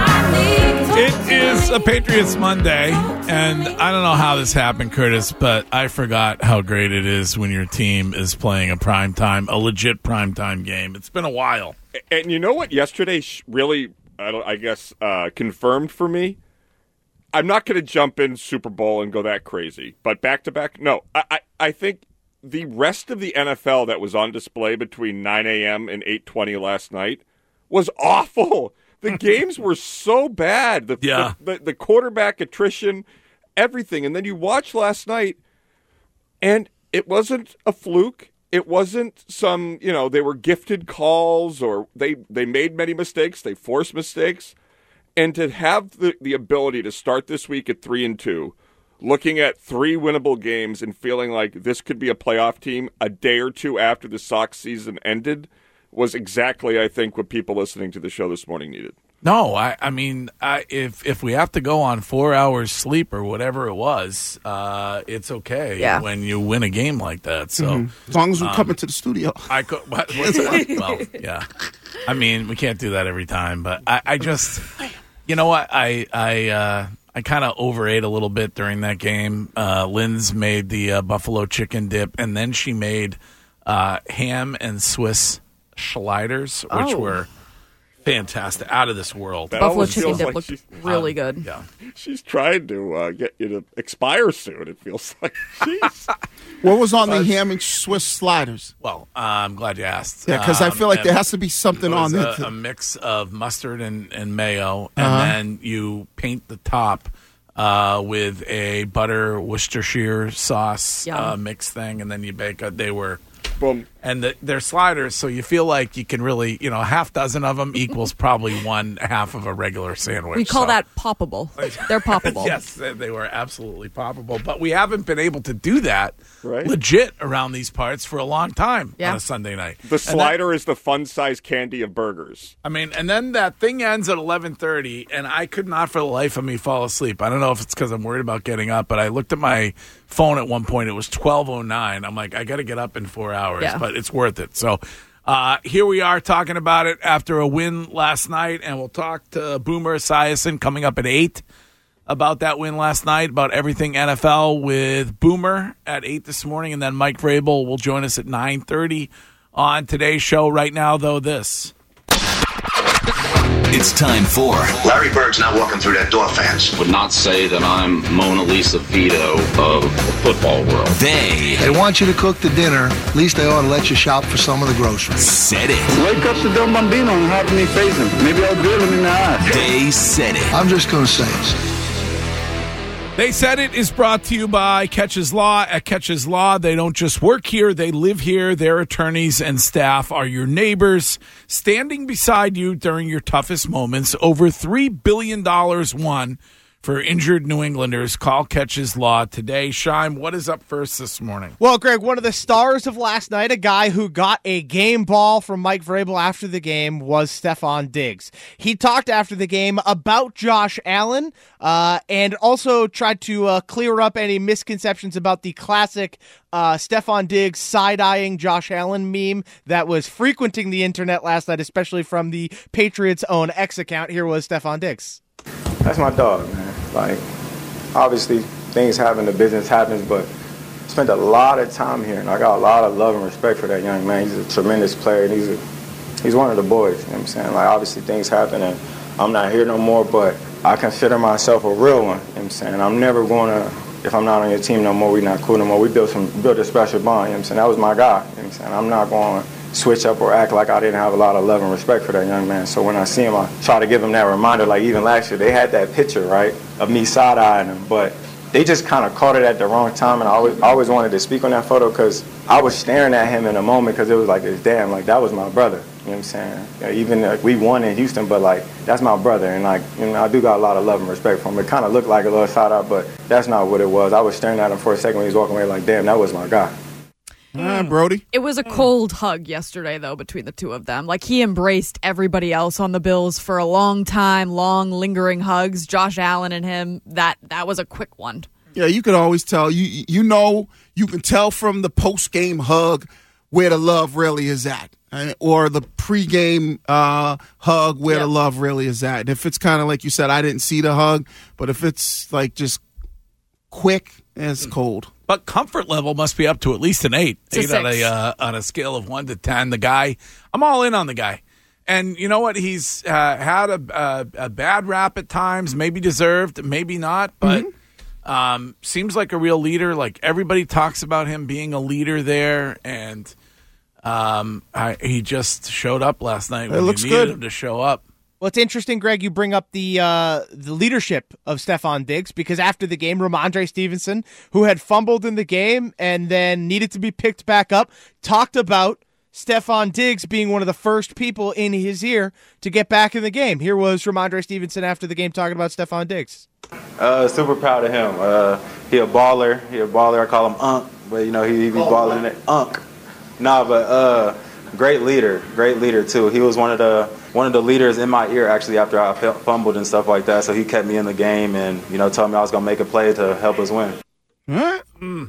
Speaker 5: It is a Patriots Monday, and I don't know how this happened, Curtis, but I forgot how great it is when your team is playing a legit primetime game. It's been a while.
Speaker 6: And you know what yesterday really, confirmed for me? I'm not going to jump in Super Bowl and go that crazy, but back-to-back, no. I think the rest of the NFL that was on display between 9 a.m. and 8:20 last night was awful. The games were so bad. The quarterback attrition, everything. And then you watch last night, and it wasn't a fluke. It wasn't some, they were gifted calls or they made many mistakes. They forced mistakes. And to have the ability to start this week at 3-2, looking at 3 winnable games and feeling like this could be a playoff team a day or two after the Sox season ended was exactly, I think, what people listening to the show this morning needed.
Speaker 5: No, I mean, if we have to go on 4 hours sleep or whatever it was, it's okay when you win a game like that. So
Speaker 8: as long as we come into the studio,
Speaker 5: what's that? Well, yeah. I mean, we can't do that every time, but I just, you know what, I kind of overate a little bit during that game. Lynn's made the buffalo chicken dip, and then she made ham and Swiss sliders, which were fantastic, out of this world.
Speaker 7: That buffalo chicken dip looked really good.
Speaker 5: Yeah,
Speaker 6: she's trying to get you to expire soon. It feels like. Jeez.
Speaker 8: What was on the ham and Swiss sliders?
Speaker 5: Well, I'm glad you asked.
Speaker 8: Yeah, because I feel like there has to be something on there.
Speaker 5: A mix of mustard and mayo, and then you paint the top with a butter Worcestershire sauce mix thing, and then you bake it. They were.
Speaker 6: Boom.
Speaker 5: And they're sliders, so you feel like you can really, a half dozen of them equals probably one half of a regular sandwich.
Speaker 7: We call that poppable. They're poppable.
Speaker 5: Yes, they were absolutely poppable. But we haven't been able to do that legit around these parts for a long time on a Sunday night.
Speaker 6: The slider is the fun-sized candy of burgers.
Speaker 5: I mean, and then that thing ends at 11:30, and I could not for the life of me fall asleep. I don't know if it's because I'm worried about getting up, but I looked at my phone at one point. It was 12:09. I'm like, I got to get up in 4 hours, but it's worth it. So here we are talking about it after a win last night, and we'll talk to Boomer Esiason coming up at 8 about that win last night, about everything NFL with Boomer at 8 this morning, and then Mike Vrabel will join us at 9:30 on today's show. Right now, though, this.
Speaker 11: It's time for
Speaker 16: Larry Bird's not walking through that door, fans.
Speaker 17: Would not say that I'm Mona Lisa Vito of the football world.
Speaker 11: They
Speaker 18: want you to cook the dinner. At least they ought to let you shop for some of the groceries.
Speaker 11: Said it.
Speaker 17: Wake up the Del Bambino and have me face him. Maybe I'll drill him in the eye.
Speaker 11: They said it.
Speaker 18: I'm just going to say it.
Speaker 5: They Said It is brought to you by Catches Law. At Catches Law, they don't just work here, they live here. Their attorneys and staff are your neighbors, standing beside you during your toughest moments. Over $3 billion won for injured New Englanders. Call Catches Law today. Shime, what is up first this morning?
Speaker 10: Well, Greg, one of the stars of last night, a guy who got a game ball from Mike Vrabel after the game, was Stefon Diggs. He talked after the game about Josh Allen and also tried to clear up any misconceptions about the classic Stefon Diggs side-eyeing Josh Allen meme that was frequenting the internet last night, especially from the Patriots' own X account. Here was Stefon Diggs.
Speaker 19: That's my dog, man. Like, obviously, things happen, the business happens, but I spent a lot of time here, and I got a lot of love and respect for that young man. He's a tremendous player, and he's one of the boys, you know what I'm saying? Like, obviously, things happen, and I'm not here no more, but I consider myself a real one, you know what I'm saying? I'm never going to if I'm not on your team no more, we not cool no more. We built a special bond, you know what I'm saying? That was my guy, you know what I'm saying? I'm not going to switch up or act like I didn't have a lot of love and respect for that young man. So when I see him, I try to give him that reminder. Like even last year, they had that picture, right, of me side-eyeing him, but they just kind of caught it at the wrong time, and I always wanted to speak on that photo because I was staring at him in a moment because it was like, damn, like that was my brother. You know what I'm saying? Even like, we won in Houston, but like that's my brother, and like I do got a lot of love and respect for him. It kind of looked like a little shout out, but that's not what it was. I was staring at him for a second when he was walking away, like damn, that was my guy.
Speaker 8: Brody.
Speaker 7: It was a cold hug yesterday, though, between the two of them. Like he embraced everybody else on the Bills for a long time, long lingering hugs. Josh Allen and him. That was a quick one.
Speaker 8: Yeah, you can always tell. You know, you can tell from the post-game hug where the love really is at. Or the pregame hug where the love really is at. And if it's kind of like you said, I didn't see the hug, but if it's like just quick, it's cold.
Speaker 5: But comfort level must be up to at least an 8.
Speaker 7: It's
Speaker 5: 8 on a scale of 1 to 10. The guy, I'm all in on the guy. And you know what? He's had a bad rap at times, maybe deserved, maybe not, but seems like a real leader. Like everybody talks about him being a leader there, and he just showed up last night when you needed him to show up.
Speaker 10: Well, it's interesting, Greg, you bring up the leadership of Stefon Diggs because after the game, Ramondre Stevenson, who had fumbled in the game and then needed to be picked back up, talked about Stefon Diggs being one of the first people in his ear to get back in the game. Here was Ramondre Stevenson after the game talking about Stefon Diggs.
Speaker 20: Super proud of him. He a baller. I call him Unk, but you know he be balling it. Unk. But great leader too. He was one of the leaders in my ear actually after I fumbled and stuff like that. So he kept me in the game and told me I was gonna make a play to help us win.
Speaker 8: All right.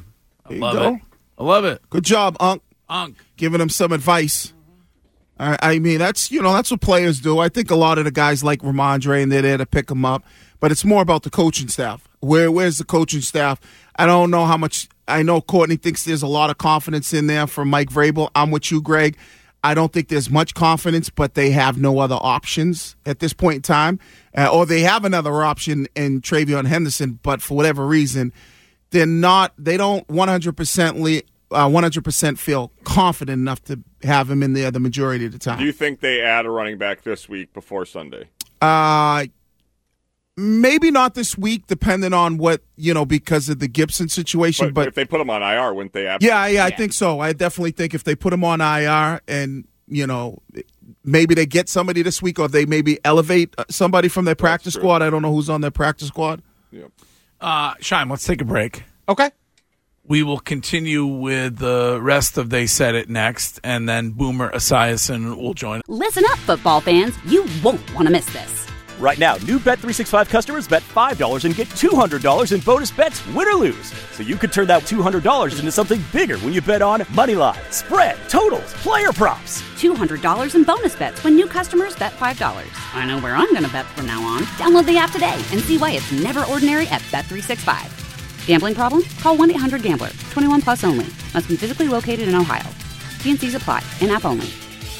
Speaker 5: I love it.
Speaker 8: Good job, Unk. Giving him some advice. I mean, that's what players do. I think a lot of the guys like Ramondre and they're there to pick him up, but it's more about the coaching staff. Where's the coaching staff? I don't know how much. I know Courtney thinks there's a lot of confidence in there from Mike Vrabel. I'm with you, Greg. I don't think there's much confidence, but they have no other options at this point in time. Or they have another option in Travion Henderson, but for whatever reason, they don't 100% feel confident enough to have him in there the majority of the time.
Speaker 6: Do you think they add a running back this week before Sunday?
Speaker 8: Maybe not this week, depending on what, because of the Gibson situation. But
Speaker 6: if they put him on IR, wouldn't they?
Speaker 8: Yeah, I think so. I definitely think if they put him on IR and, maybe they get somebody this week or they maybe elevate somebody from their practice squad. I don't know who's on their practice squad.
Speaker 6: Yep.
Speaker 5: Shime, let's take a break.
Speaker 10: Okay.
Speaker 5: We will continue with the rest of They Said It next, and then Boomer Esiason will join.
Speaker 1: Listen up, football fans. You won't want to miss this.
Speaker 2: Right now, new Bet365 customers bet $5 and get $200 in bonus bets, win or lose. So you could turn that $200 into something bigger when you bet on moneyline, spread, totals, player props.
Speaker 1: $200 in bonus bets when new customers bet $5. I know where I'm going to bet from now on. Download the app today and see why it's never ordinary at Bet365. Gambling problem? Call 1-800-GAMBLER. 21 plus only. Must be physically located in Ohio. T&Cs apply. In-app only.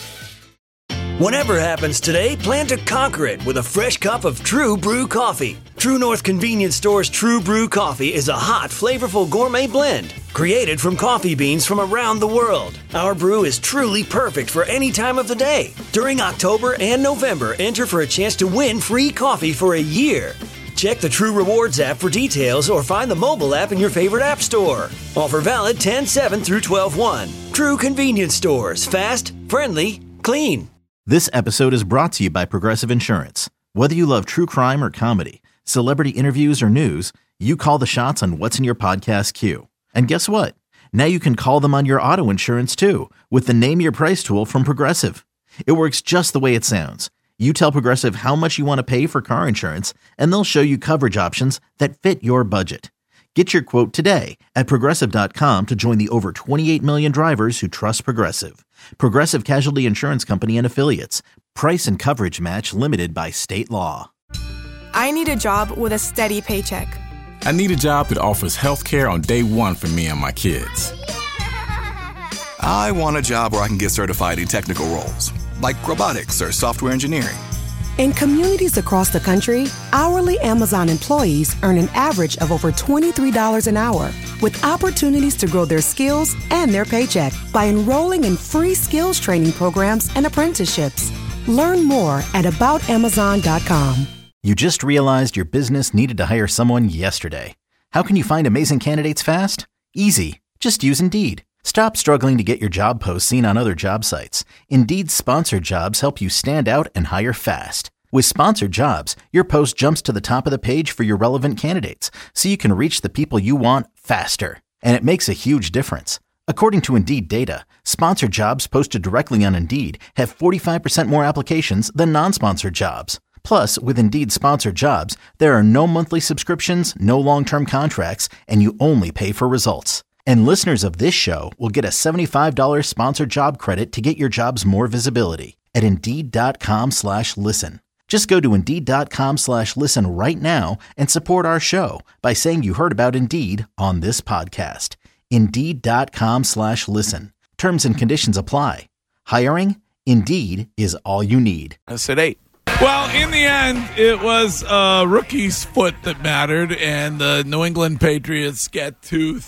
Speaker 3: Whatever happens today, plan to conquer it with a fresh cup of True Brew coffee. True North Convenience Store's True Brew coffee is a hot, flavorful gourmet blend created from coffee beans from around the world. Our brew is truly perfect for any time of the day. During October and November, enter for a chance to win free coffee for a year. Check the True Rewards app for details or find the mobile app in your favorite app store. Offer valid 10/7 through 12/1. True Convenience Stores. Fast, friendly, clean.
Speaker 4: This episode is brought to you by Progressive Insurance. Whether you love true crime or comedy, celebrity interviews or news, you call the shots on what's in your podcast queue. And guess what? Now you can call them on your auto insurance too with the Name Your Price tool from Progressive. It works just the way it sounds. You tell Progressive how much you want to pay for car insurance, and they'll show you coverage options that fit your budget. Get your quote today at Progressive.com to join the over 28 million drivers who trust Progressive. Progressive Casualty Insurance Company and Affiliates. Price and coverage match limited by state law.
Speaker 12: I need a job with a steady paycheck.
Speaker 13: I need a job that offers health care on day one for me and my kids.
Speaker 14: I want a job where I can get certified in technical roles, like robotics or software engineering.
Speaker 15: In communities across the country, hourly Amazon employees earn an average of over $23 an hour, with opportunities to grow their skills and their paycheck by enrolling in free skills training programs and apprenticeships. Learn more at aboutamazon.com.
Speaker 4: You just realized your business needed to hire someone yesterday. How can you find amazing candidates fast? Easy. Just use Indeed. Stop struggling to get your job posts seen on other job sites. Indeed's sponsored jobs help you stand out and hire fast. With sponsored jobs, your post jumps to the top of the page for your relevant candidates, so you can reach the people you want faster. And it makes a huge difference. According to Indeed data, sponsored jobs posted directly on Indeed have 45% more applications than non-sponsored jobs. Plus, with Indeed sponsored jobs, there are no monthly subscriptions, no long-term contracts, and you only pay for results. And listeners of this show will get a $75 sponsored job credit to get your jobs more visibility at Indeed.com/listen. Just go to Indeed.com/listen right now and support our show by saying you heard about Indeed on this podcast. Indeed.com/listen. Terms and conditions apply. Hiring? Indeed is all you need.
Speaker 5: I said 8. Well, in the end, it was a rookie's foot that mattered, and the New England Patriots get to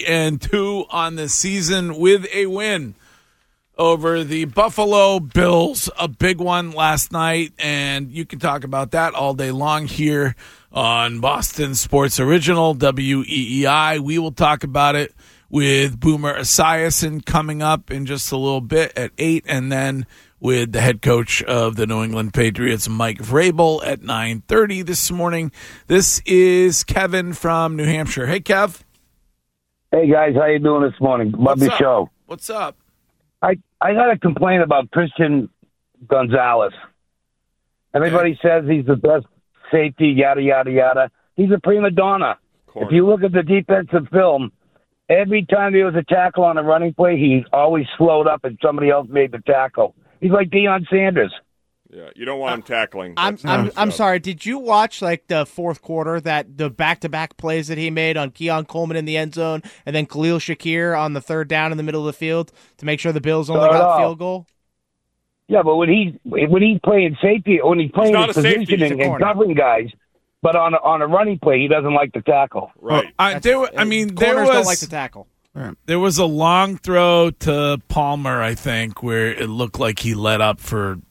Speaker 5: 3-2 on the season with a win over the Buffalo Bills, a big one last night, and you can talk about that all day long here on Boston Sports Original, WEEI. We will talk about it with Boomer Esiason coming up in just a little bit at 8, and then with the head coach of the New England Patriots, Mike Vrabel, at 9:30 this morning. This is Kevin from New Hampshire. Hey, Kev.
Speaker 21: Hey, guys. How you doing this morning? Love the show.
Speaker 5: What's up?
Speaker 21: I got to complain about Christian Gonzalez. Everybody says he's the best safety, yada, yada, yada. He's a prima donna. If you look at the defensive film, every time there was a tackle on a running play, he always slowed up and somebody else made the tackle. He's like Deion Sanders.
Speaker 6: Yeah, you don't want him tackling.
Speaker 10: I'm sorry. Did you watch like the fourth quarter, that the back-to-back plays that he made on Keon Coleman in the end zone, and then Khalil Shakir on the third down in the middle of the field to make sure the Bills only got a field goal?
Speaker 21: Yeah, but when he's playing safety, when he's playing his positioning and covering guys, but on a running play, he doesn't like to tackle.
Speaker 6: Right.
Speaker 10: Corners don't like to tackle.
Speaker 5: There was a long throw to Palmer, I think, where it looked like he let up for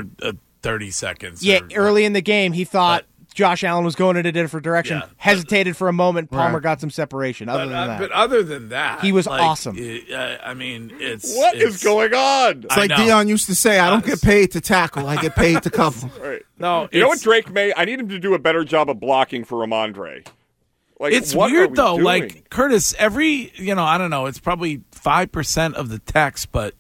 Speaker 5: 30 seconds.
Speaker 10: Yeah, early in the game, he thought Josh Allen was going in a different direction. Yeah. Hesitated for a moment. Palmer got some separation.
Speaker 5: But other than that,
Speaker 10: he was awesome.
Speaker 5: I mean,
Speaker 6: what is going on?
Speaker 8: It's like Deion used to say, I don't get paid to tackle. I get paid to cover.
Speaker 6: Right.
Speaker 5: No,
Speaker 6: you know what Drake may? I need him to do a better job of blocking for Ramondre. Like,
Speaker 5: it's weird, though. Doing? Like, Curtis, I don't know, it's probably 5% of the text, but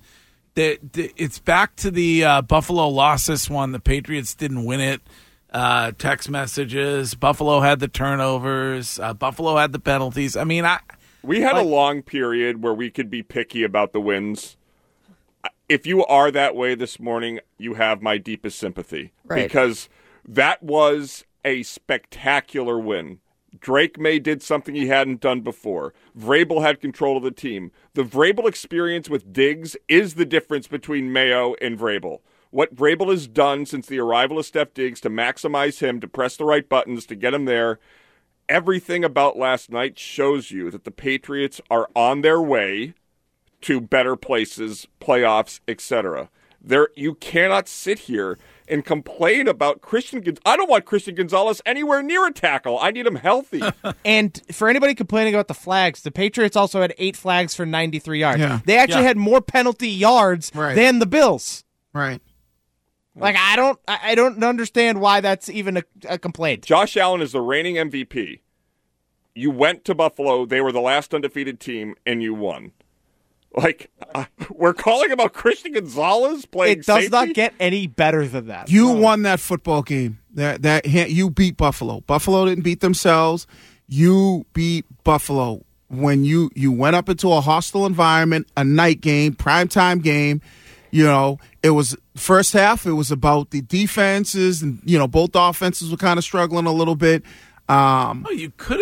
Speaker 5: it's back to the Buffalo lost this one. The Patriots didn't win it. Text messages. Buffalo had the turnovers. Buffalo had the penalties. I mean,
Speaker 6: we had a long period where we could be picky about the wins. If you are that way this morning, you have my deepest sympathy.
Speaker 7: Right.
Speaker 6: Because that was a spectacular win. Drake May did something he hadn't done before. Vrabel had control of the team. The Vrabel experience with Diggs is the difference between Mayo and Vrabel. What Vrabel has done since the arrival of Steph Diggs to maximize him, to press the right buttons, to get him there, everything about last night shows you that the Patriots are on their way to better places, playoffs, etc. You cannot sit here and complain about I don't want Christian Gonzalez anywhere near a tackle. I need him healthy.
Speaker 10: And for anybody complaining about the flags, the Patriots also had 8 flags for 93 yards.
Speaker 8: Yeah.
Speaker 10: They actually had more penalty yards than the Bills.
Speaker 8: Right.
Speaker 10: Like, I don't understand why that's even a complaint.
Speaker 6: Josh Allen is the reigning MVP. You went to Buffalo. They were the last undefeated team, and you won. Like, we're calling about Christian Gonzalez playing
Speaker 10: It does
Speaker 6: safety?
Speaker 10: not get any better than that.
Speaker 8: You won that football game. You beat Buffalo. Buffalo didn't beat themselves. You beat Buffalo when you went up into a hostile environment, a night game, primetime game. You know, it was first half. It was about the defenses, and both offenses were kind of struggling a little bit.
Speaker 5: You could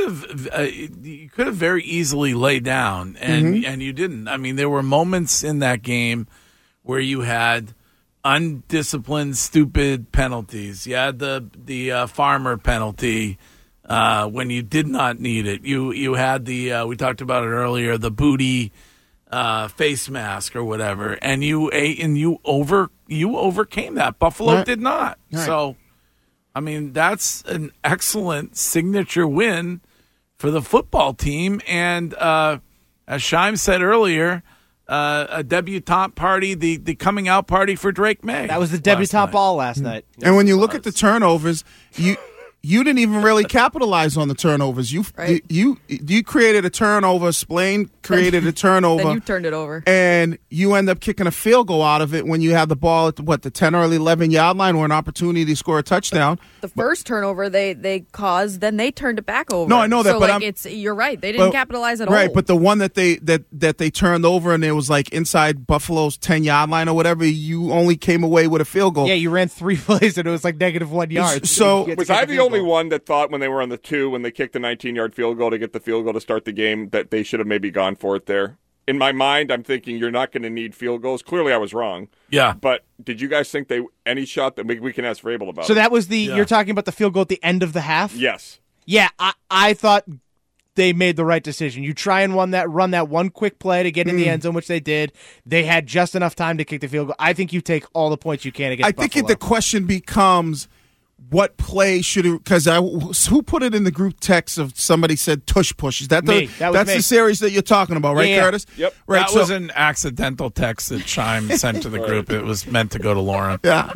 Speaker 5: have very easily laid down, and you didn't. I mean, there were moments in that game where you had undisciplined, stupid penalties. You had the Farmer penalty when you did not need it. You had the we talked about it earlier, the booty face mask or whatever, and you overcame that. Buffalo did not. Right. So, I mean, that's an excellent signature win for the football team. And as Scheim said earlier, a debutante party, the coming out party for Drake May.
Speaker 10: That was the debutante ball last night.
Speaker 8: And when you look at the turnovers, you didn't even really capitalize on the turnovers. You created a turnover. Splain created a turnover.
Speaker 7: Then you turned it over.
Speaker 8: And you end up kicking a field goal out of it when you had the ball at the 10 or 11-yard line or an opportunity to score a touchdown.
Speaker 7: The first turnover they caused, then they turned it back over.
Speaker 8: No, I know that,
Speaker 7: so,
Speaker 8: but
Speaker 7: you're right. They didn't capitalize at all.
Speaker 8: Right, but the one that they turned over and it was like inside Buffalo's 10-yard line or whatever, you only came away with a field goal.
Speaker 10: Yeah, you ran 3 plays and it was like -1 yard.
Speaker 8: So
Speaker 6: was I the only one that thought when they were on the 2, when they kicked the 19-yard field goal to get the field goal to start the game, that they should have maybe gone for it there? In my mind, I'm thinking you're not going to need field goals. Clearly, I was wrong.
Speaker 5: Yeah.
Speaker 6: But did you guys think any shot that we can ask Vrabel about?
Speaker 10: So that was you're talking about the field goal at the end of the half?
Speaker 6: Yes.
Speaker 10: Yeah, I thought they made the right decision. You try and run that one quick play to get in the end zone, which they did. They had just enough time to kick the field goal. I think you take all the points you can against Buffalo.
Speaker 8: I think the question becomes, what play should it? Because who put it in the group text of somebody said tush push? Is that
Speaker 10: me.
Speaker 8: That's
Speaker 10: me.
Speaker 8: the series that you're talking about, right,
Speaker 10: yeah.
Speaker 8: Curtis?
Speaker 6: Yep.
Speaker 8: Right.
Speaker 5: That was an accidental text that Scheim sent to the group. It was meant to go to Lauren.
Speaker 8: Yeah.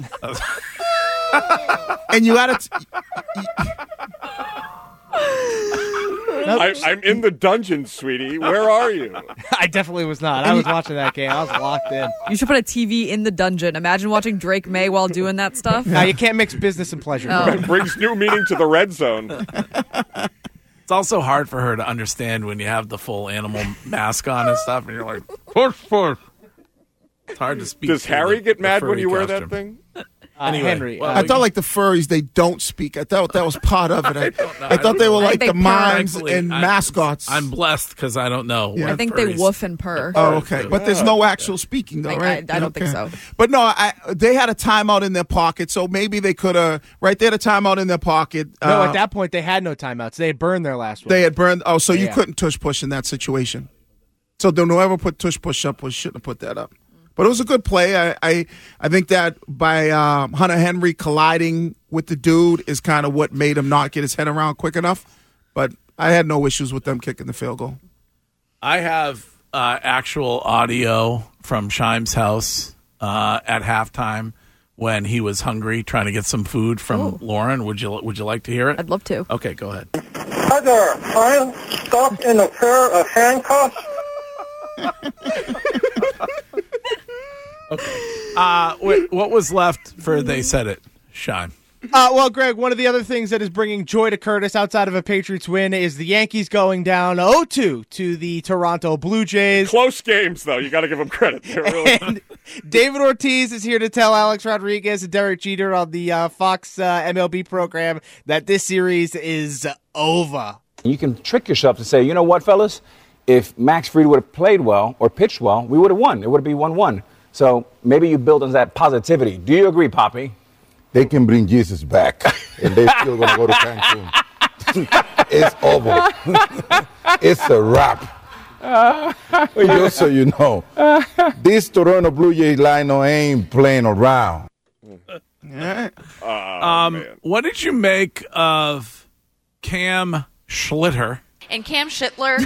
Speaker 8: And you had it.
Speaker 6: I'm in the dungeon, sweetie. Where are you?
Speaker 10: I definitely was not. I was watching that game. I was locked in.
Speaker 7: You should put a TV in the dungeon. Imagine watching Drake May while doing that stuff.
Speaker 10: No, you can't mix business and pleasure.
Speaker 7: Oh.
Speaker 6: It brings new meaning to the red zone.
Speaker 5: It's also hard for her to understand when you have the full animal mask on and stuff, and you're like, push. It's hard to speak.
Speaker 6: Does Harry get mad when you wear that thing?
Speaker 5: Anyway,
Speaker 10: Henry.
Speaker 8: I thought like the furries, they don't speak. I thought that was part of it. I thought they were like the mimes and mascots.
Speaker 5: I'm blessed because I don't know.
Speaker 8: Yeah.
Speaker 7: I think they woof and purr.
Speaker 8: Oh, okay. But there's no actual speaking, though, right?
Speaker 7: I don't think so.
Speaker 8: But no, they had a timeout in their pocket, so maybe they could have, right there, a timeout in their pocket.
Speaker 10: No, at that point, they had no timeouts. They had burned their last one.
Speaker 8: They had burned. Oh, so you couldn't tush push in that situation. So don't whoever put tush push up shouldn't have put that up. But it was a good play. I think that by Hunter Henry colliding with the dude is kind of what made him not get his head around quick enough. But I had no issues with them kicking the field goal.
Speaker 5: I have actual audio from Scheim's house at halftime when he was hungry, trying to get some food from Lauren. Would you like to hear it?
Speaker 7: I'd love to.
Speaker 5: Okay, go ahead.
Speaker 9: Heather, I'm stuck in a pair of handcuffs.
Speaker 5: Okay. What was left for They Said It, Scheim?
Speaker 10: Well, Greg, one of the other things that is bringing joy to Curtis outside of a Patriots win is the Yankees going down 0-2 to the Toronto Blue Jays.
Speaker 6: Close games, though. You got to give them credit.
Speaker 10: And David Ortiz is here to tell Alex Rodriguez and Derek Jeter on the Fox MLB program that this series is over.
Speaker 22: You can trick yourself to say, you know what, fellas? If Max Fried would have played well or pitched well, we would have won. It would have been 1-1. So maybe you build on that positivity. Do you agree, Poppy?
Speaker 23: They can bring Jesus back, and they're still going to go to Cancun. It's over. It's a wrap. Just so you know, this Toronto Blue Jays lineup ain't playing around.
Speaker 5: What did you make of Cam Schlitter?
Speaker 24: And Cam Schittler.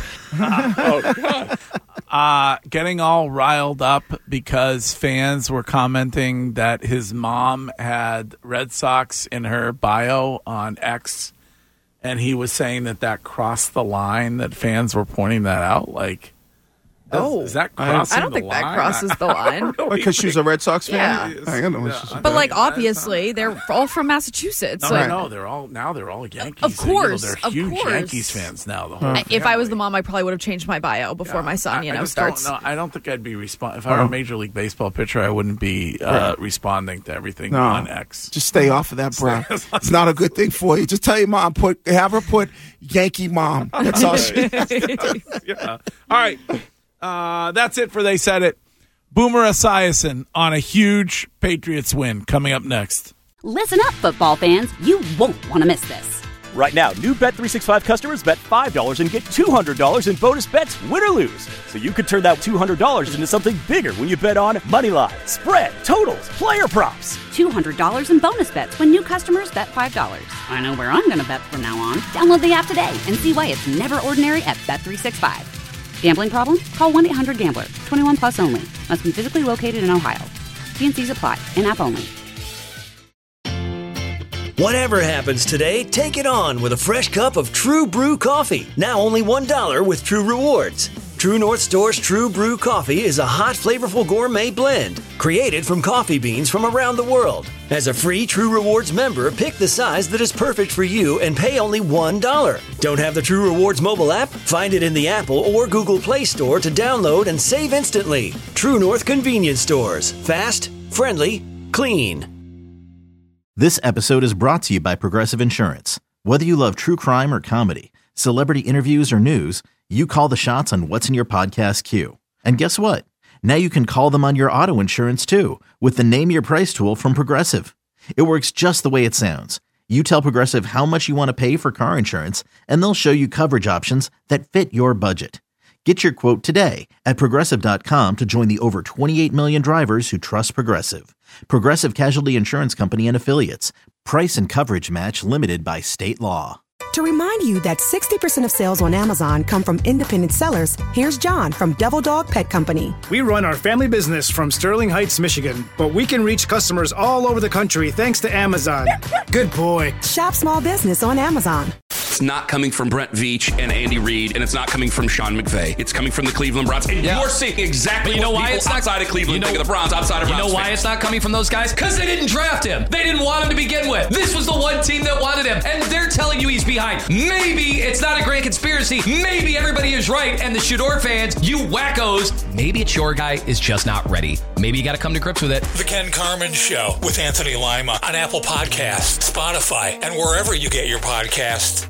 Speaker 5: Getting all riled up because fans were commenting that his mom had Red Sox in her bio on X, and he was saying that crossed the line, that fans were pointing that out. Like, is that crossing
Speaker 7: I don't think that crosses the line.
Speaker 8: Because she's a Red Sox fan?
Speaker 7: Yeah.
Speaker 8: I don't know what she's
Speaker 7: But, like, obviously, they're all from Massachusetts.
Speaker 5: No, I know. They're all Yankees.
Speaker 7: Of course.
Speaker 5: They're huge Yankees fans now. The whole
Speaker 7: if I was the mom, I probably would have changed my bio before my son, starts.
Speaker 5: I don't think I'd be responding. If I were a Major League Baseball pitcher, I wouldn't be responding to everything on X.
Speaker 8: Just stay off of that, bro. It's not a good thing for you. Just tell your mom, have her put Yankee mom. That's all she
Speaker 5: Yeah. All right. That's it for They Said It. Boomer Esiason on a huge Patriots win coming up next.
Speaker 1: Listen up, football fans. You won't want to miss this.
Speaker 2: Right now, new Bet365 customers bet $5 and get $200 in bonus bets, win or lose. So you could turn that $200 into something bigger when you bet on moneyline, spread, totals, player props.
Speaker 1: $200 in bonus bets when new customers bet $5. I know where I'm going to bet from now on. Download the app today and see why it's never ordinary at Bet365. Gambling problem? Call 1-800-GAMBLER. 21 plus only. Must be physically located in Ohio. T&Cs apply. In-app only.
Speaker 3: Whatever happens today, take it on with a fresh cup of True Brew coffee. Now only $1 with True Rewards. True North Store's True Brew coffee is a hot, flavorful gourmet blend created from coffee beans from around the world. As a free True Rewards member, pick the size that is perfect for you and pay only $1. Don't have the True Rewards mobile app? Find it in the Apple or Google Play Store to download and save instantly. True North Convenience Stores. Fast, friendly, clean.
Speaker 4: This episode is brought to you by Progressive Insurance. Whether you love true crime or comedy, celebrity interviews or news, you call the shots on what's in your podcast queue. And guess what? Now you can call them on your auto insurance too with the Name Your Price tool from Progressive. It works just the way it sounds. You tell Progressive how much you want to pay for car insurance, and they'll show you coverage options that fit your budget. Get your quote today at Progressive.com to join the over 28 million drivers who trust Progressive. Progressive Casualty Insurance Company and Affiliates. Price and coverage match limited by state law.
Speaker 15: To remind you that 60% of sales on Amazon come from independent sellers, here's John from Devil Dog Pet Company.
Speaker 11: We run our family business from Sterling Heights, Michigan, but we can reach customers all over the country thanks to Amazon. Good boy.
Speaker 15: Shop small business on Amazon.
Speaker 16: It's not coming from Brent Veach and Andy Reid, and it's not coming from Sean McVay. It's coming from the Cleveland Browns. And you're seeing exactly what people outside of Cleveland think of the Browns, outside of Browns
Speaker 17: You know why
Speaker 16: fans.
Speaker 17: it's not coming from those guys? Because they didn't draft him. They didn't want him to begin with. This was the one team that wanted him, and they're telling you he's behind. Maybe it's not a grand conspiracy. Maybe everybody is right, and the Shador fans, you wackos, maybe it's your guy is just not ready. Maybe you got to come to grips with it.
Speaker 24: The Ken Carman Show with Anthony Lima on Apple Podcasts, Spotify, and wherever you get your podcasts.